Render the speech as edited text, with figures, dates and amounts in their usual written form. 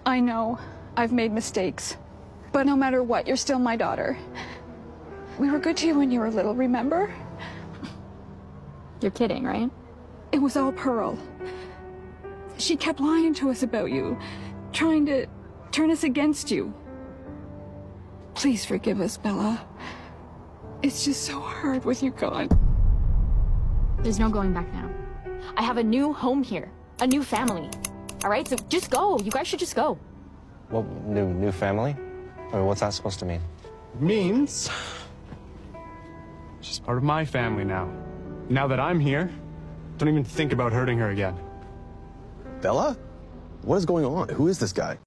I know I've made mistakes, but no matter what, you're still my daughter. We were good to you when you were little, remember? You're kidding, right? It was all Pearl. She kept lying to us about you, trying to turn us against you. Please forgive us, Bella. It's just so hard with you gone. There's no going back now. I have a new home here, a new family. All right, so just go. You guys should just go. What, new family? Or what's that supposed to mean? Means she's part of my family now. Now that I'm here, don't even think about hurting her again. Bella? What is going on? Who is this guy?